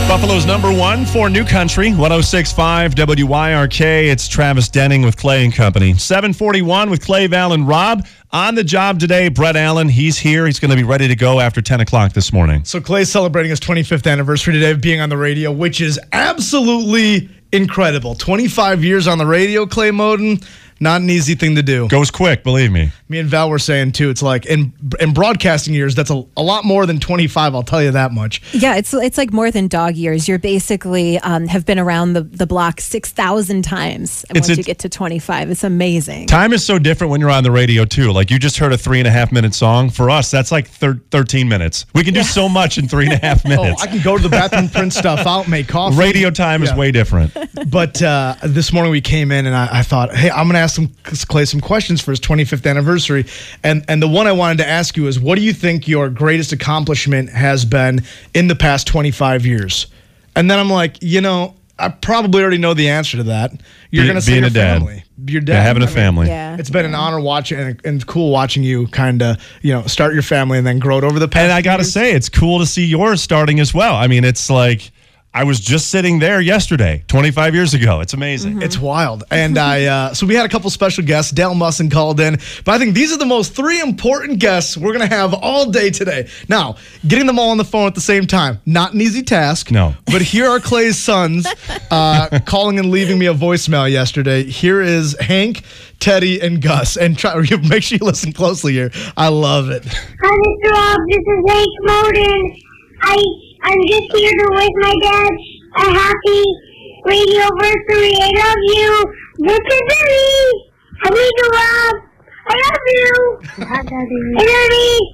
Buffalo's number one for New Country, 106.5 WYRK. It's Travis Denning with Clay and Company. 7:41 with Clay, Val, and Rob. On the job today, Brett Allen. He's here. He's going to be ready to go after 10 o'clock this morning. So Clay's celebrating his 25th anniversary today of being on the radio, which is absolutely incredible. 25 years on the radio, Clay Moden. Not an easy thing to do. Goes quick, believe me. Me and Val were saying, too, it's like in broadcasting years, that's a lot more than 25, I'll tell you that much. Yeah, it's like more than dog years. You're basically have been around the block 6,000 times. And once you get to 25, it's amazing. Time is so different when you're on the radio, too. Like, you just heard a 3.5-minute song. For us, that's like 13 minutes. We can do so much in 3.5 minutes. I can go to the bathroom, print stuff out, make coffee. Radio time is way different. But this morning we came in, and I thought, hey, I'm going to ask Clay some questions for his 25th anniversary. And the one I wanted to ask you is, what do you think your greatest accomplishment has been in the past 25 years? And then I'm like, I probably already know the answer to that. You're going to say your family. Your dad. Yeah, having a family. Yeah. It's been an honor watching and cool watching you kind of, start your family and then grow it over the past And I got to say, it's cool to see yours starting as well. I mean, it's like, I was just sitting there yesterday, 25 years ago. It's amazing. Mm-hmm. It's wild. And so we had a couple special guests. Dale Musson called in. But I think these are the three important guests we're going to have all day today. Now, getting them all on the phone at the same time, not an easy task. No. But here are Clay's sons calling and leaving me a voicemail yesterday. Here is Hank, Teddy, and Gus. And make sure you listen closely here. I love it. Hi, Mr. Rob. This is Hank Moden. I'm just here to wish my dad a happy radioversary. I love you. This is Billy. I need you, Rob. I love you. I love you.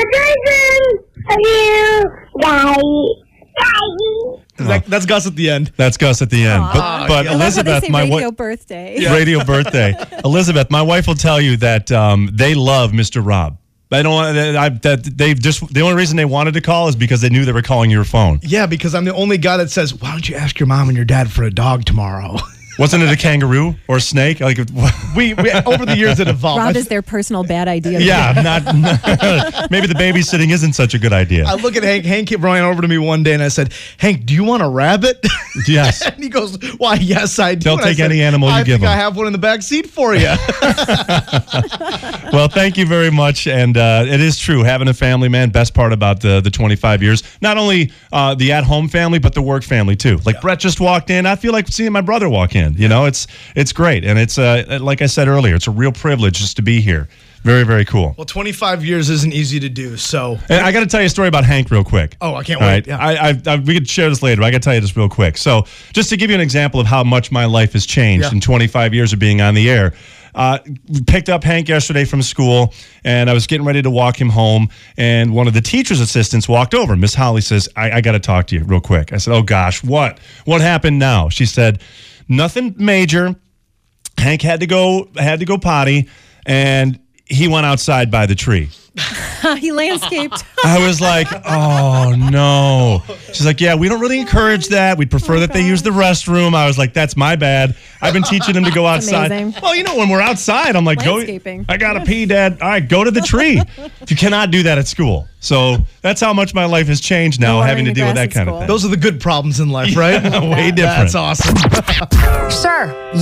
Your cousin. Love you. Bye. That's Gus at the end. That's Gus at the end. But Elizabeth, my radio birthday. Yeah. Radio birthday. Elizabeth, my wife will tell you that they love Mr. Rob. I don't want the only reason they wanted to call is because they knew they were calling your phone. Yeah, because I'm the only guy that says, why don't you ask your mom and your dad for a dog tomorrow? Wasn't it a kangaroo or a snake? Like we over the years it evolved. Rob is their personal bad idea. Yeah, not maybe the babysitting isn't such a good idea. I look at Hank. Hank ran over to me one day and I said, Hank, do you want a rabbit? Yes. And he goes, why, yes, I do. They'll take any animal you give them. I think I have one in the back seat for you. Well, thank you very much. And it is true, having a family, man, best part about the 25 years. Not only the at-home family, but the work family, too. Like Brett just walked in. I feel like seeing my brother walk in. It's great. And it's, like I said earlier, it's a real privilege just to be here. Very, very cool. Well, 25 years isn't easy to do, so... And I got to tell you a story about Hank real quick. Oh, I can't wait. Right? Yeah. We could share this later, but I got to tell you this real quick. So just to give you an example of how much my life has changed in 25 years of being on the air, picked up Hank yesterday from school, and I was getting ready to walk him home, and one of the teacher's assistants walked over. Miss Holly says, I got to talk to you real quick. I said, oh, gosh, what? What happened now? She said, nothing major. Hank had to go potty, and he went outside by the tree. He landscaped. I was like, oh, no. She's like, yeah, we don't really encourage that. We'd prefer that they use the restroom. I was like, that's my bad. I've been teaching him to go outside. Amazing. Well, when we're outside, I'm like, go. I got to pee, Dad. All right, go to the tree. You cannot do that at school. So that's how much my life has changed now, having to deal with that kind of thing. Those are the good problems in life, right? Way different. That's awesome. Sir.